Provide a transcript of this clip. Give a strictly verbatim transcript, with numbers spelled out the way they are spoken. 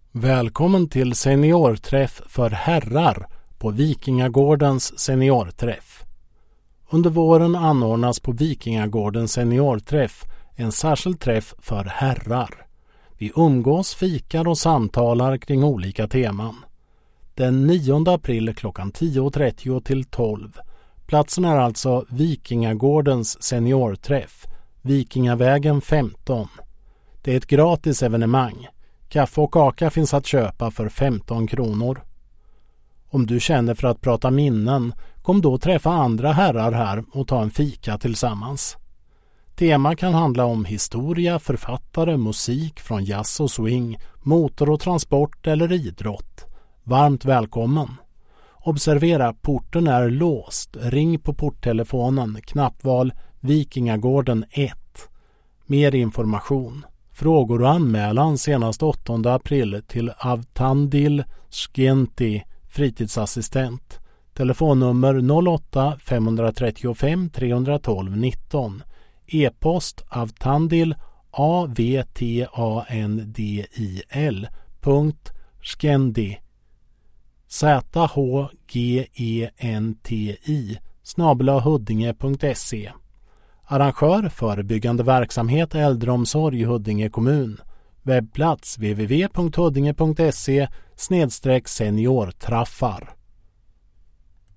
Välkommen till seniorträff för herrar på Vikingagårdens seniorträff. Under våren anordnas på Vikingagårdens seniorträff en särskild träff för herrar. Vi umgås, fikar och samtalar kring olika teman. Den nionde april klockan tio trettio till tolv. Platsen är alltså Vikingagårdens seniorträff, Vikingavägen femton. Det är ett gratis evenemang. Kaffe och kaka finns att köpa för femton kronor. Om du känner för att prata minnen, kom då träffa andra herrar här och ta en fika tillsammans. Tema kan handla om historia, författare, musik från jazz och swing, motor och transport eller idrott. Varmt välkommen! Observera, porten är låst. Ring på porttelefonen, knappval Vikingagården ett. Mer information. Frågor och anmälan senast åttonde april till Avtandil Skenti, fritidsassistent. Telefonnummer noll åtta fem tre fem tre ett två nitton. E-post avtandil a v t a n d i l punkt skendi z h g e n t i snabel-a huddinge punkt se. Arrangör förebyggande verksamhet äldreomsorg Huddinge kommun. Webbplats w w w punkt huddinge punkt se snedstreck seniortraffar.